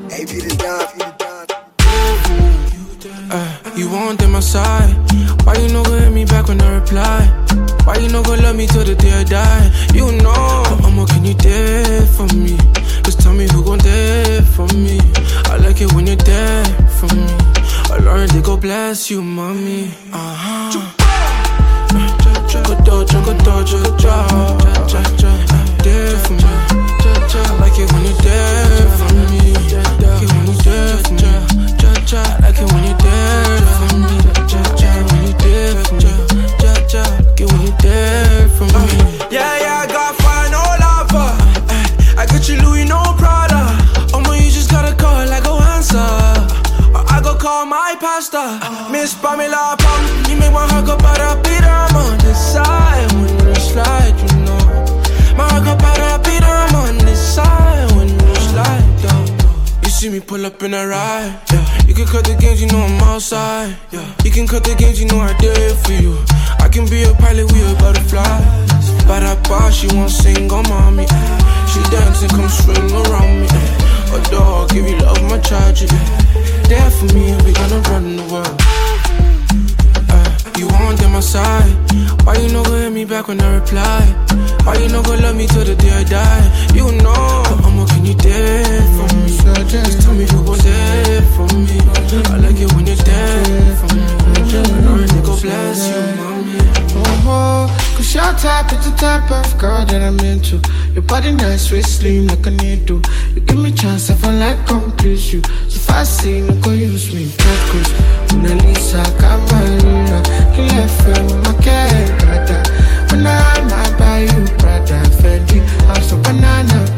Hey, be the Don. You want my side? Why you no go hit me back when I reply? Why you no go love me till the day I die? You know, I'ma can you there for me? Just tell me who gon' there for me. I like it when you're there for me. I learned to go bless you, mommy. There for me. I like it when you're there for me. Like it when you're there for me. I like it when you're there for me. When you're there for me. Like it when you're there for me. Yeah, I got fine, no lava. I got you Louis, no Prada. You just gotta call, I go answer. Or I go call my pastor. Miss Pamela, you make my heart go para-pita. I'm on the side when you slide, you know. My heart go para-pita. I'm on the side when you slide, You see me pull up in a ride, yeah. You can cut the games, you know I'm outside, yeah. You can cut the games, you know I did it for you. I can be a pilot, we a butterfly. Ba-da-ba, she won't sing on mommy. She dance and come swing around me. A dog, give you love, my charge, there for me, we gonna run the world. You want my side? Why you no go hit me back when I reply? Why you no go love me till the day I die? You know, I'ma can you there for me? Just tell me who gon' there for me. I like it when you're there for me. I learn to go bless you, mommy. Cause your type is the type of girl that I'm into. Your body nice, waist slim like a needle. You give me chance, I feel like come please you. So if I see no go use me, focus. Mona Lisa, Camarina. You left from my cat, brother. When I buy you, brother, Fendi. I'm so banana.